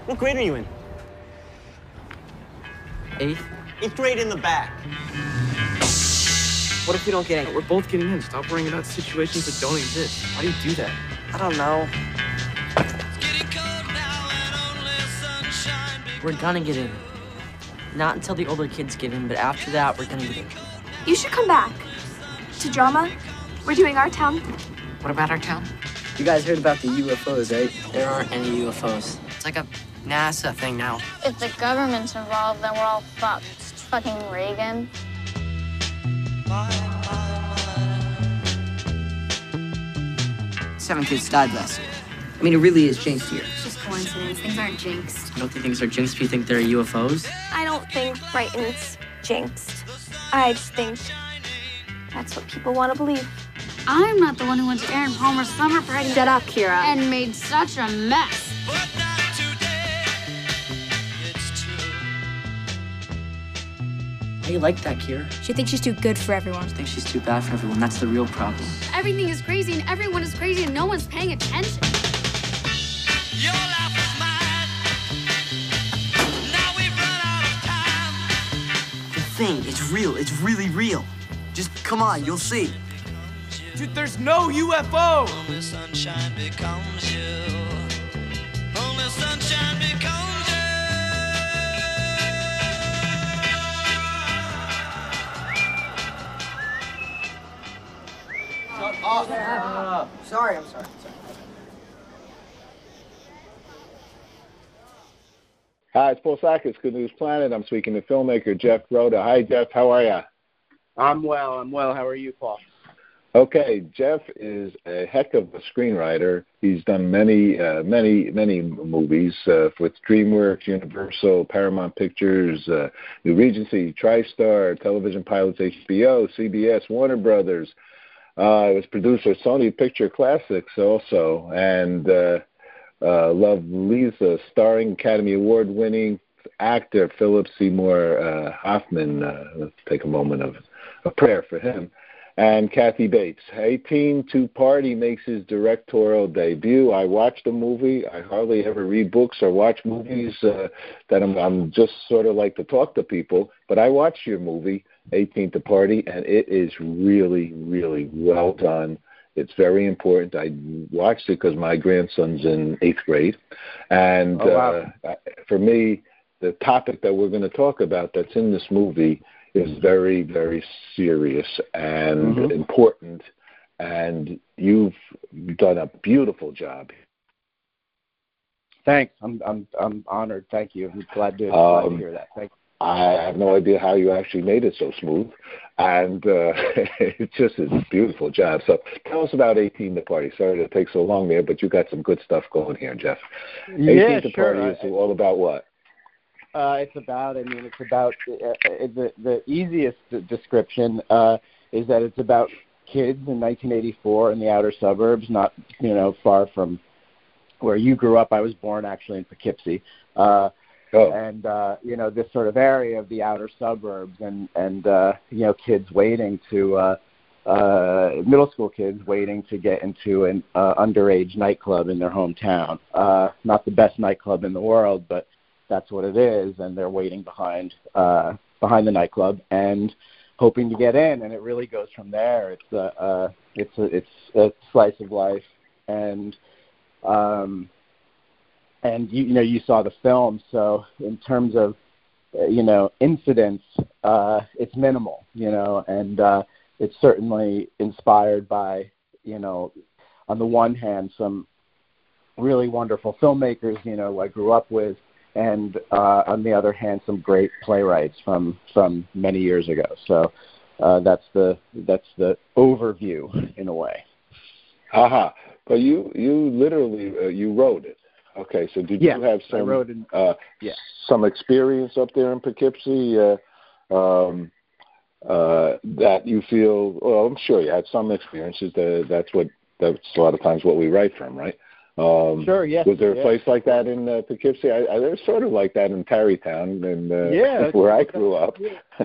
What grade are you in? 8th. 8th grade in the back. What if we don't get in? We're both getting in. Stop worrying about situations that don't exist. Why do you do that? I don't know. We're gonna get in. Not until the older kids get in, but after that, we're gonna get in. You should come back. To drama. We're doing our town. What about our town? You guys heard about the UFOs, right? There aren't any UFOs. It's like a NASA thing now. If the government's involved, then we're all fucked. Fucking Reagan. 7 kids died last year. I mean, it really is jinxed here. It's just coincidence. Things aren't jinxed. You don't think things are jinxed? You think they're UFOs? I don't think Brighton's jinxed. I just think that's what people want to believe. I'm not the one who went to Aaron Palmer's summer party. Shut up, Kira. And made such a mess. How do you like that, Kira? She thinks she's too good for everyone. I think she's too bad for everyone. That's the real problem. Everything is crazy and everyone is crazy and no one's paying attention. Your life is mine. Now we've run out of time. The thing, it's real. It's really real. Just come on, you'll see. Dude, there's no UFO! Only sunshine becomes you. Only sunshine becomes you. Sorry, I'm sorry. Hi, it's Paul Sakis, Good News Planet. I'm speaking to filmmaker Jeff Rhoda. Hi, Jeff. How are you? I'm well. How are you, Paul? Okay, Jeff is a heck of a screenwriter. He's done many movies with DreamWorks, Universal, Paramount Pictures, New Regency, TriStar, Television Pilots, HBO, CBS, Warner Brothers. He was producer of Sony Picture Classics also, and Love Lisa, starring Academy Award-winning actor Philip Seymour Hoffman. Let's take a moment of a prayer for him. And Kathy Bates. 18 to Party makes his directorial debut. I watched the movie. I hardly ever read books or watch movies that I'm just sort of like to talk to people. But I watched your movie, 18 to Party, and it is really, really well done. It's very important. I watched it because my grandson's in 8th grade. And for me, the topic that we're going to talk about that's in this movie is very, very serious and important, and you've done a beautiful job. Thanks. I'm honored. Thank you. I'm glad to hear that. Thank you. I have no idea how you actually made it so smooth, and it's just a beautiful job. So tell us about 18 to Party. Sorry to take so long there, but you got some good stuff going here, Jeff. 18 to Party is all about what? It's about the easiest description is that it's about kids in 1984 in the outer suburbs, not, far from where you grew up. I was born actually in Poughkeepsie. And, this sort of area of the outer suburbs and kids waiting to, middle school kids waiting to get into an underage nightclub in their hometown. Not the best nightclub in the world, but that's what it is, and they're waiting behind the nightclub and hoping to get in, and it really goes from there. It's a slice of life, and you saw the film, so in terms of incidents, it's minimal, and it's certainly inspired by on the one hand some really wonderful filmmakers I grew up with. And on the other hand, some great playwrights from many years ago. So that's the overview in a way. But you literally you wrote it. Okay, so did you have some experience up there in Poughkeepsie that you feel? Well, I'm sure you had some experiences. That's a lot of times what we write from, right? Sure, yes. Was there a place like that in Poughkeepsie? There's sort of like that in Tarrytown, and where I grew up.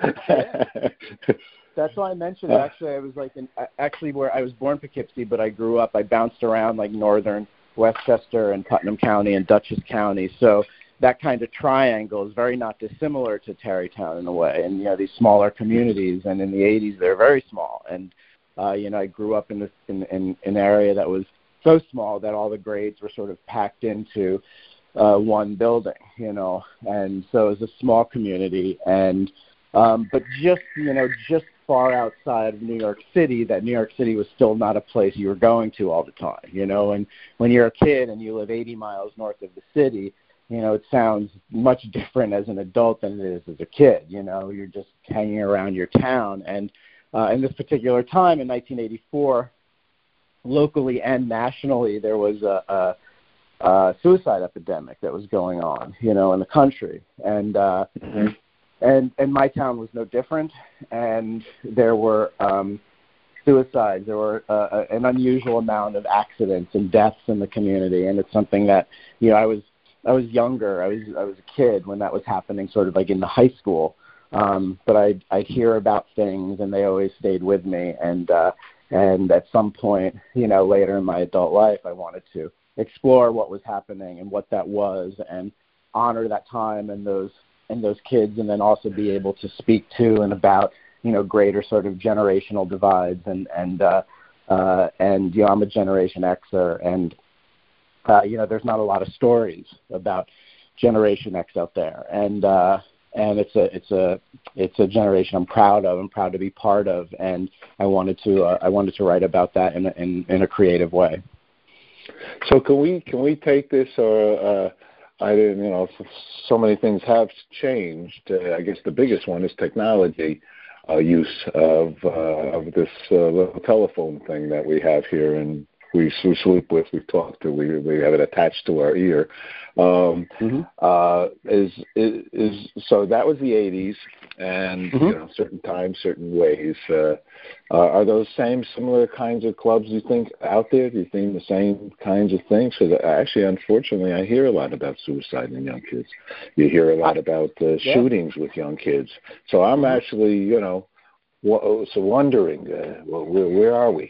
That's why I mentioned it. Actually, I was where I was born Poughkeepsie, but I grew up. I bounced around like northern Westchester and Putnam County and Dutchess County. So that kind of triangle is very not dissimilar to Tarrytown in a way. And, these smaller communities, and in the 80s, they're very small. And, I grew up in an area that was so small that all the grades were sort of packed into one building, and so it was a small community. And, but just far outside of New York City, that New York City was still not a place you were going to all the time, and when you're a kid and you live 80 miles north of the city, it sounds much different as an adult than it is as a kid. You're just hanging around your town. And in this particular time in 1984, locally and nationally, there was a suicide epidemic that was going on, in the country. And and my town was no different. And there were suicides. There were an unusual amount of accidents and deaths in the community. And it's something that, I was younger. I was a kid when that was happening, sort of like in the high school. But I'd hear about things, and they always stayed with me. And at some point, later in my adult life, I wanted to explore what was happening and what that was, and honor that time and those kids, and then also be able to speak to and about greater sort of generational divides. And I'm a Generation Xer, and there's not a lot of stories about Generation X out there, and it's a generation I'm proud of. I'm proud to be part of, and I wanted to write about that in a creative way. So can we take this, or I didn't, so many things have changed. I guess the biggest one is technology use of this little telephone thing that we have here, and we sleep with, we talk to, we have it attached to our ear. So that was the 80s, and certain times, certain ways. Are those similar kinds of clubs, do you think, out there? Do you think the same kinds of things? Because actually, unfortunately, I hear a lot about suicide in young kids. You hear a lot about shootings with young kids. So I'm actually, wondering, where are we?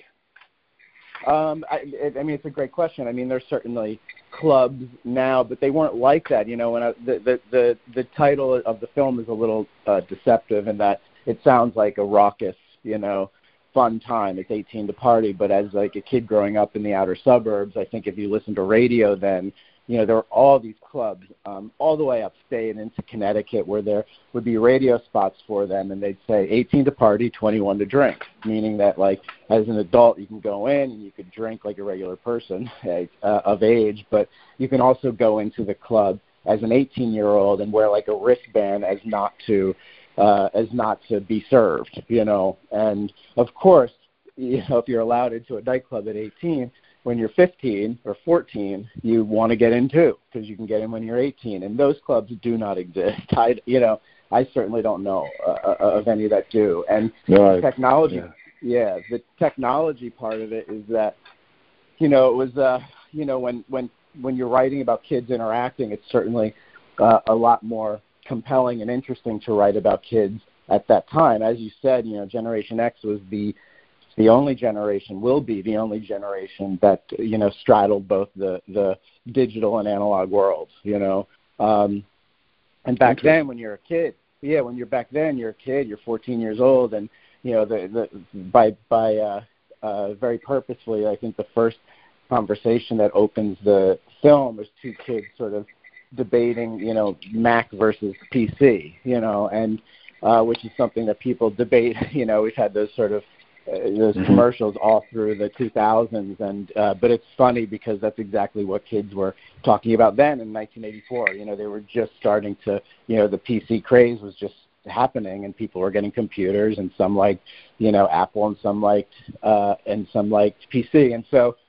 I mean, it's a great question. I mean, there's certainly clubs now, but they weren't like that. When the title of the film is a little deceptive in that it sounds like a raucous, fun time. It's 18 to party, but as like a kid growing up in the outer suburbs, I think if you listen to radio then, there were all these clubs all the way upstate and into Connecticut where there would be radio spots for them, and they'd say 18 to party, 21 to drink, meaning that, like, as an adult, you can go in and you could drink like a regular person of age, but you can also go into the club as an 18-year-old and wear like a wristband as not to be served, And of course, if you're allowed into a nightclub at 18, when you're 15 or 14, you want to get in too, because you can get in when you're 18, and those clubs do not exist. I certainly don't know of any that do. And the technology, the technology part of it is that, it was, when you're writing about kids interacting, it's certainly a lot more compelling and interesting to write about kids at that time. As you said, Generation X was the only generation, will be the only generation that, straddled both the digital and analog worlds, And back then when you're a kid, you're a kid, you're 14 years old, and, by very purposefully, I think the first conversation that opens the film is two kids sort of debating, Mac versus PC, and which is something that people debate. We've had those sort of those commercials all through the 2000s, and but it's funny because that's exactly what kids were talking about then in 1984. They were just starting to, the PC craze was just happening, and people were getting computers, and some liked, Apple, and some liked PC, and so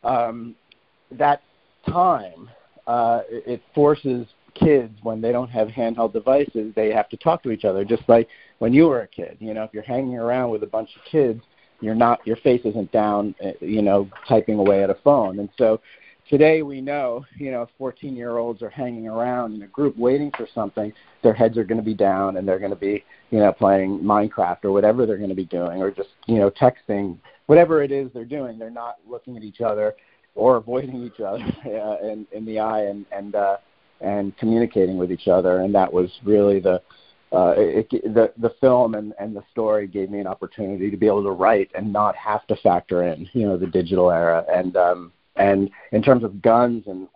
that time it forces kids, when they don't have handheld devices, they have to talk to each other, just like when you were a kid. If you're hanging around with a bunch of kids, your face isn't down, typing away at a phone. And so today we know, 14-year-olds are hanging around in a group waiting for something. Their heads are going to be down, and they're going to be, playing Minecraft or whatever they're going to be doing, or just, texting, whatever it is they're doing. They're not looking at each other or avoiding each other in the eye, and communicating with each other, and that was really the film and the story gave me an opportunity to be able to write and not have to factor in, the digital era. And in terms of guns and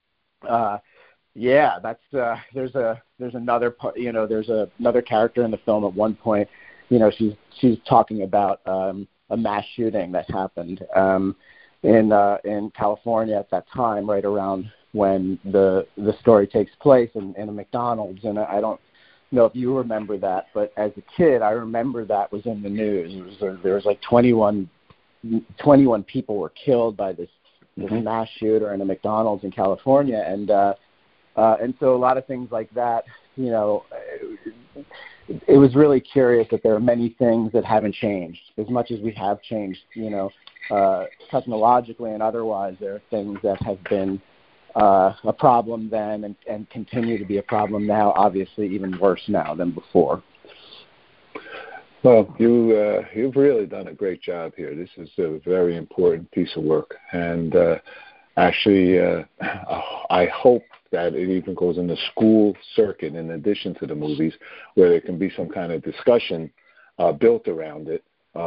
that's there's another part, there's another character in the film at one point, she's talking about a mass shooting that happened in California at that time, right around when the story takes place in a McDonald's. And I don't know if you remember that, but as a kid, I remember that was in the news. There was like 21 people were killed by this mass shooter in a McDonald's in California, and so a lot of things like that. It was really curious that there are many things that haven't changed as much as we have changed. Technologically and otherwise, there are things that have been a problem then and continue to be a problem now, obviously even worse now than before. Well, you've really done a great job here. This is a very important piece of work, and actually, I hope that it even goes in the school circuit in addition to the movies, where there can be some kind of discussion built around it,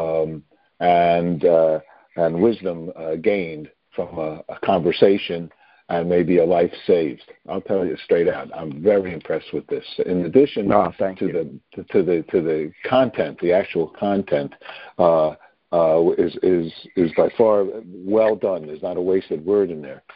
and wisdom gained from a conversation, and maybe a life saved. I'll tell you straight out, I'm very impressed with this. In addition to the content, the actual content is by far well done. There's not a wasted word in there.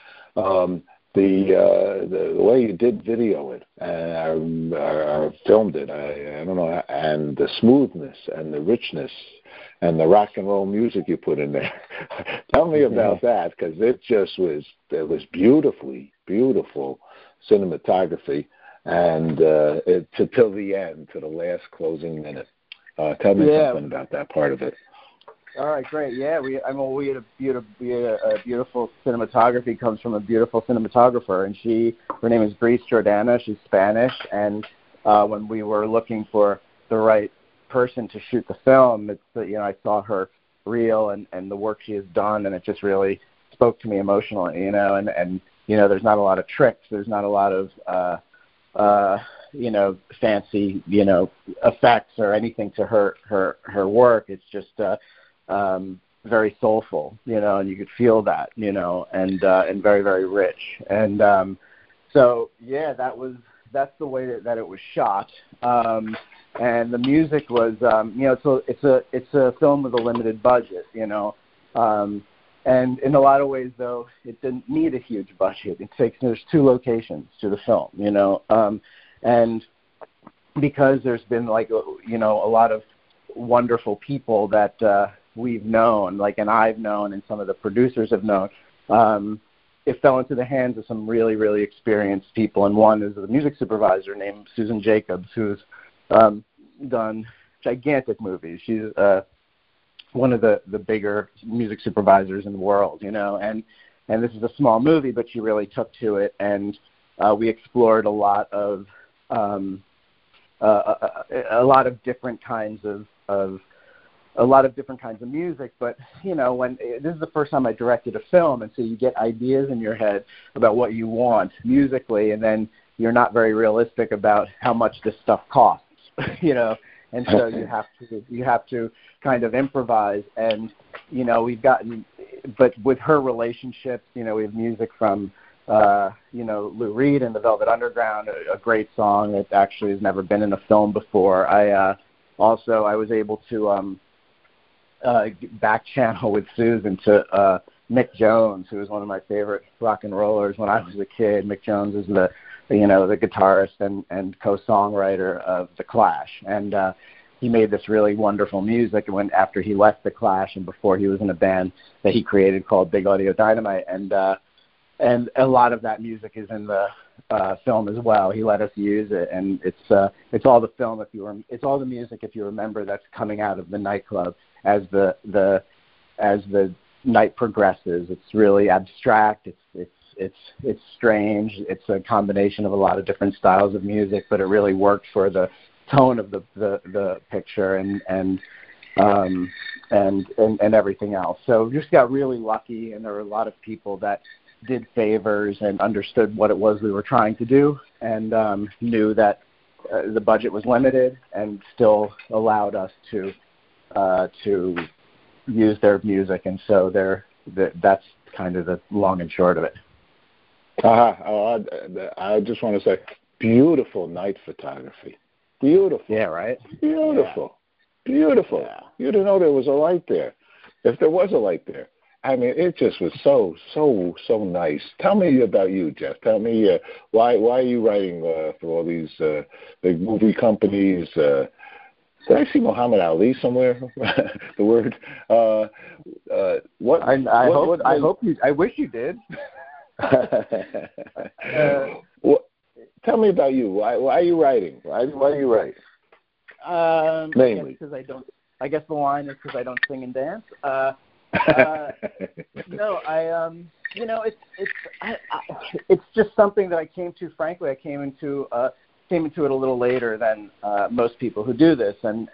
The way you did video it and filmed it, I don't know, and the smoothness and the richness and the rock and roll music you put in there. Tell me about that, because it was beautiful cinematography, and till the end, to the last closing minute. Tell me something about that part of it. All right, great. Yeah, we had a beautiful cinematography. Comes from a beautiful cinematographer, and her name is Grace Jordana. She's Spanish, and when we were looking for the right person to shoot the film, I saw her reel and the work she has done, and it just really spoke to me emotionally. And there's not a lot of tricks. There's not a lot of fancy effects or anything to her work. It's just very soulful, and you could feel that, and very, very rich. And so that's the way that it was shot. And the music was, it's a film with a limited budget, and in a lot of ways, though, it didn't need a huge budget. There's 2 locations to the film, and because there's been a lot of wonderful people that we've known, and I've known, and some of the producers have known, it fell into the hands of some really, really experienced people. And one is the music supervisor named Susan Jacobs, who's done gigantic movies. She's one of the bigger music supervisors in the world, and this is a small movie, but she really took to it, and we explored a lot of different kinds of music. But when this is the first time I directed a film, and so you get ideas in your head about what you want musically, and then you're not very realistic about how much this stuff costs, and so you have to kind of improvise. And but with her relationships, we have music from Lou Reed and the Velvet Underground, a great song that actually has never been in a film before. I was able to back channel with Susan to Mick Jones, who was one of my favorite rock and rollers when I was a kid. Mick Jones is the guitarist and co-songwriter of The Clash, and he made this really wonderful music after he left The Clash and before he was in a band that he created called Big Audio Dynamite, and a lot of that music is in the film as well. He let us use it, and it's all the film. It's all the music, if you remember, that's coming out of the nightclub as the night progresses. It's really abstract. It's strange. It's a combination of a lot of different styles of music, but it really worked for the tone of the picture and everything else. So we just got really lucky, and there were a lot of people that did favors and understood what it was we were trying to do, and knew that the budget was limited, and still allowed us to use their music. And so that's kind of the long and short of it. I just want to say, beautiful night photography. Beautiful. Yeah, right? Beautiful. Yeah. Beautiful. Yeah. You didn't know there was a light there. If there was a light there. I mean, it just was so nice. Tell me about you, Jeff. Tell me why are you writing for all these big movie companies? Did I see Muhammad Ali somewhere? The word. What? I hope you. I wish you did. Tell me about you. Why are you writing? Why do you write? Mainly because I don't. I guess the line is because I don't sing and dance. No, it's just something that I came to. Frankly, I came into it a little later than most people who do this, and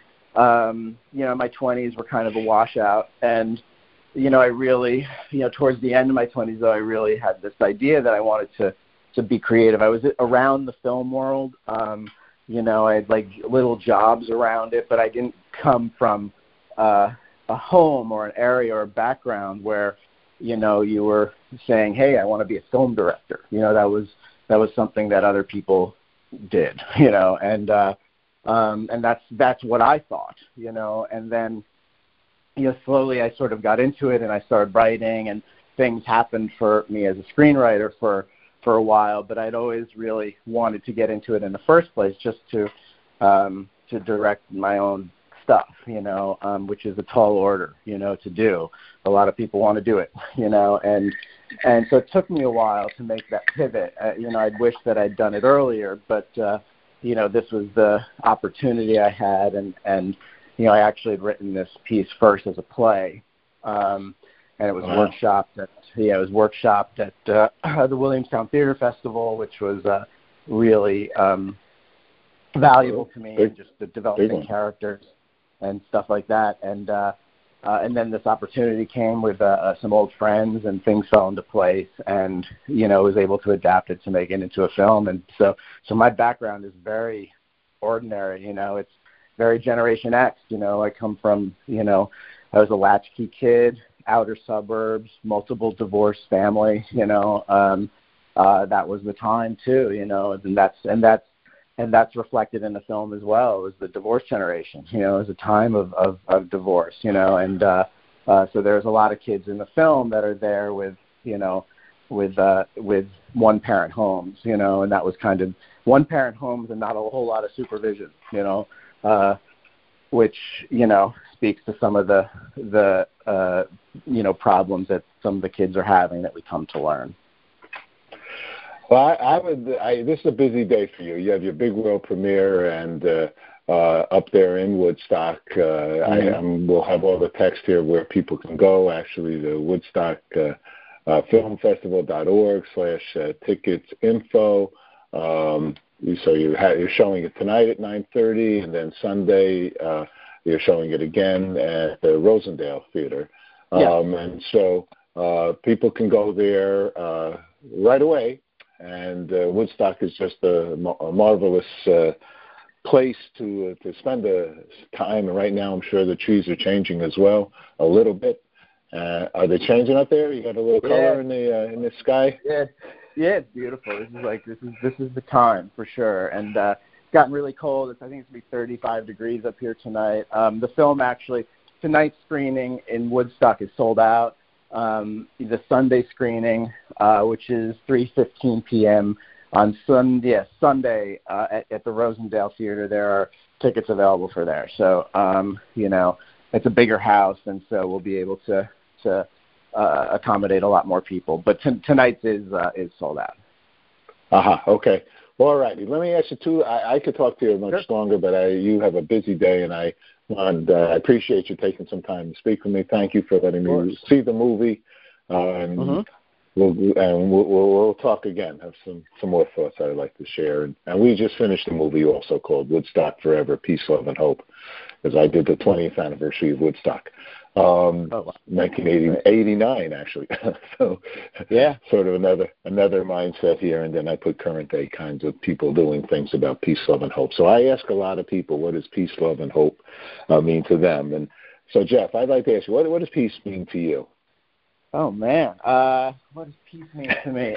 my 20s were kind of a washout, and I really, towards the end of my 20s, though, I really had this idea that I wanted to be creative. I was around the film world. I had like little jobs around it, but I didn't come from a home or an area or a background where, you were saying, hey, I want to be a film director. That was something that other people did, and that's what I thought, and then, slowly I sort of got into it and I started writing, and things happened for me as a screenwriter for a while, but I'd always really wanted to get into it in the first place, just to direct my own stuff, which is a tall order, to do. A lot of people want to do it, and so it took me a while to make that pivot. I'd wish that I'd done it earlier, but this was the opportunity I had, and I actually had written this piece first as a play, and it was workshopped at the Williamstown Theater Festival, which was really valuable to me, just the developing characters and stuff like that. And then this opportunity came with some old friends, and things fell into place, and was able to adapt it to make it into a film. And so my background is very ordinary. It's very Generation X. I come from I was a latchkey kid, outer suburbs, multiple divorced family. That was the time too. And that's reflected in the film as well. It was the divorce generation. It was a time of divorce. And so there's a lot of kids in the film that are there with one parent homes. And that was kind of one parent homes and not a whole lot of supervision. Which speaks to some of the problems that some of the kids are having that we come to learn. Well, this is a busy day for you. You have your big world premiere and up there in Woodstock. We'll have all the text here where people can go. Actually, the Woodstock filmfestival.org/tickets info. So you're showing it tonight at 9:30, and then Sunday you're showing it again at the Rosendale Theater. And so people can go there right away. And Woodstock is just a marvelous place to spend time. And right now, I'm sure the trees are changing as well a little bit. Are they changing up there? You got a little color in the sky. Yeah, it's beautiful. This is the time for sure. And it's gotten really cold. I think it's gonna be 35 degrees up here tonight. The film actually tonight's screening in Woodstock is sold out. The Sunday screening, which is 3:15 p.m. on Sunday at the Rosendale Theater. There are tickets available for there. So, it's a bigger house, and so we'll be able to accommodate a lot more people. But tonight's is sold out. Okay. Well, all righty. Let me ask you two. I could talk to you much longer, but you have a busy day, and I appreciate you taking some time to speak with me. Thank you for letting me see the movie, and we'll talk again. Have some more thoughts I'd like to share, and we just finished a movie also called Woodstock Forever: Peace, Love, and Hope, because I did the 20th anniversary of Woodstock. wow. 1989 actually. So Yeah. sort of another mindset here, and then I put current day kinds of people doing things about peace, love, and hope. So I ask a lot of people, what does peace, love, and hope mean to them? And so, Jeff, I'd like to ask you, what does peace mean to you? Oh man, what does peace mean to me?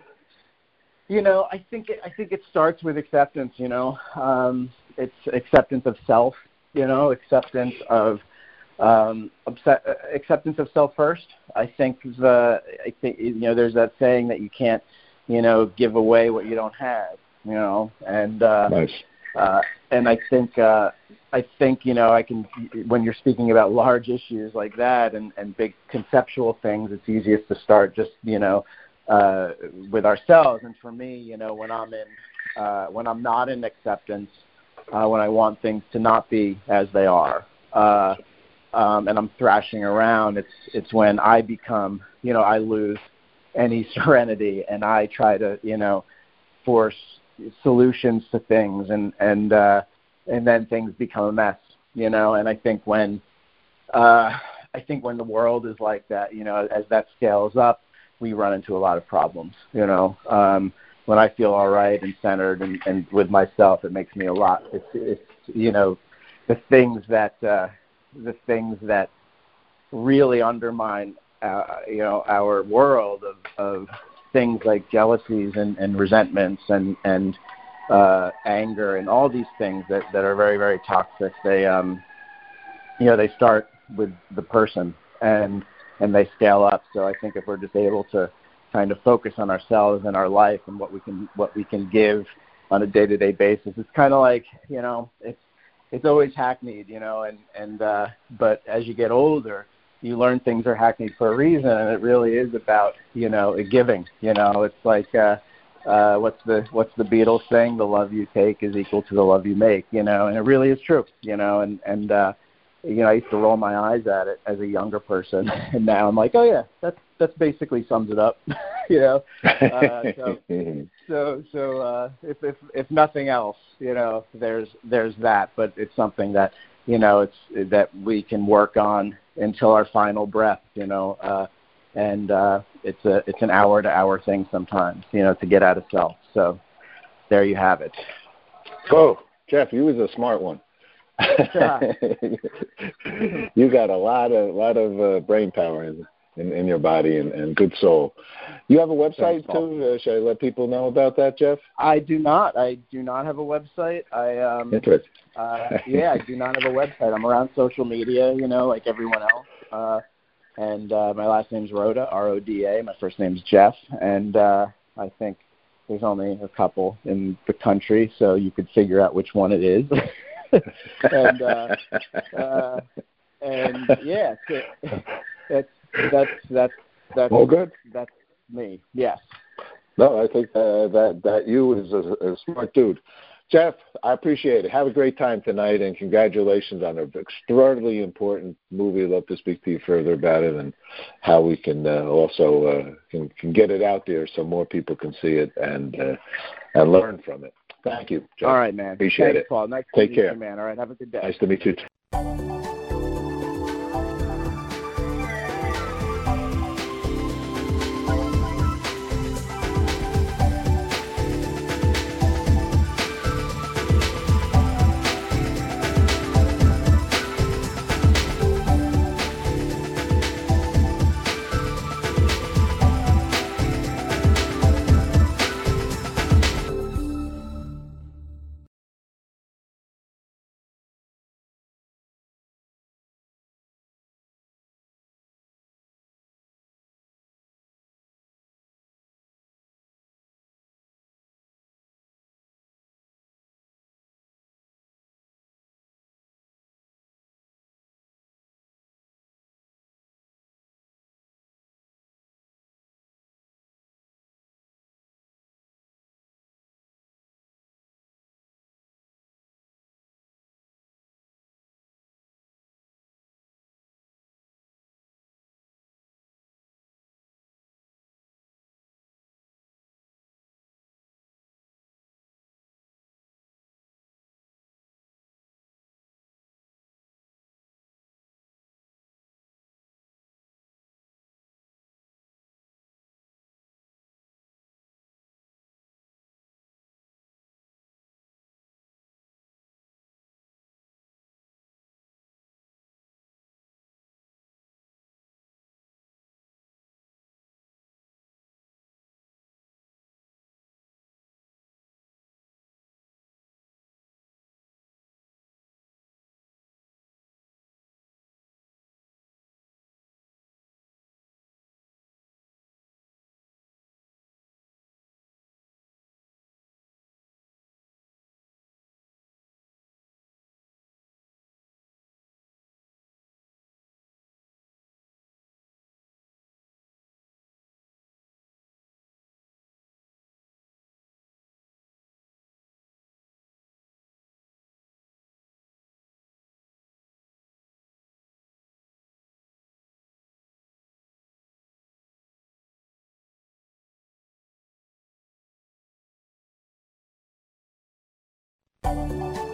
I think it starts with acceptance. It's acceptance of self. Acceptance of acceptance of self first. I think there's that saying that you can't give away what you don't have. And Nice. And I think I can, when you're speaking about large issues like that and big conceptual things, it's easiest to start just with ourselves. And for me, when I'm not in acceptance, when I want things to not be as they are, and I'm thrashing around, it's when I become, I lose any serenity, and I try to, force solutions to things, and then things become a mess, and I think when the world is like that, as that scales up, we run into a lot of problems, when I feel all right and centered and with myself, it makes me a lot. It's the things that really undermine our world of things like jealousies and resentments and anger and all these things that are very, very toxic. They they start with the person and they scale up. So I think if we're just able to kind of focus on ourselves and our life and what we can give on a day-to-day basis, it's kind of like it's always hackneyed, but as you get older, you learn things are hackneyed for a reason, and it really is about giving. It's like what's the Beatles thing? The love you take is equal to the love you make. And it really is true. I used to roll my eyes at it as a younger person, and now I'm like, oh yeah, that's basically sums it up. So if nothing else, there's that, but it's something that that we can work on until our final breath, and it's an hour-to-hour thing sometimes, to get out of self. So there you have it. Oh, Jeff, you was a smart one. You got a lot of brain power in your body and good soul. You have a website too? Should I let people know about that, Jeff? I do not. I do not have a website. Interesting. I do not have a website. I'm around social media, like everyone else. And my last name's Roda, R-O-D-A. My first name's Jeff. And I think there's only a couple in the country, so you could figure out which one it is. That's all good. That's me. Yes. No, I think that you is a smart dude. Jeff, I appreciate it. Have a great time tonight, and congratulations on an extraordinarily important movie. I'd love to speak to you further about it and how we can also can get it out there so more people can see it and learn from it. Thank you, Jeff. All right, man. Appreciate Thanks, it. Paul. Nice Take to care. meet you, man. All right, have a good day. Nice to meet you. you.